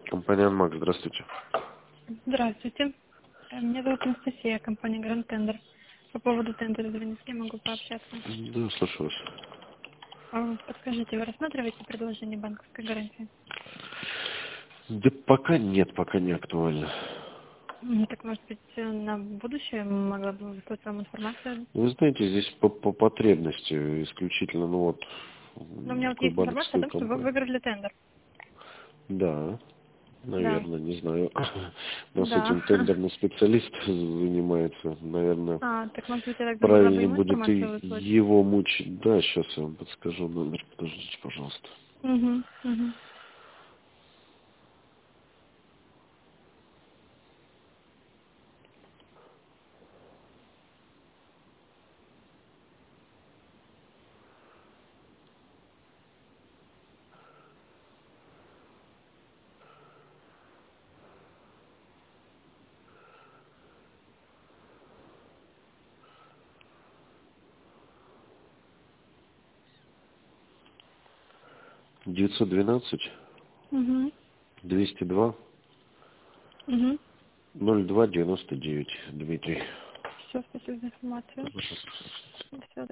Компания «Макс», здравствуйте. Здравствуйте. Меня зовут Анастасия, компания Grand Tender. По поводу тендера звонить, я могу пообщаться. Да, слушаю вас. Подскажите, вы рассматриваете предложение банковской гарантии? Да пока нет, пока не актуально. Так, может быть, на будущее могла бы выслать вам информацию? Вы знаете, здесь по потребности исключительно, ну вот, Но у меня вот такой есть информация о банковской том, что вы компании. выиграли тендер. Да, Да. наверное, не знаю. У нас Да. этим тендерный специалист занимается. Наверное, Так может быть, я тогда могла бы правильнее ему будет и информацию выслать? его мучить. Да, сейчас я вам подскажу номер. Подождите, пожалуйста. Угу, угу. 912 Угу. 202 Угу. 0299. Дмитрий. Все, спасибо за информацию. Все.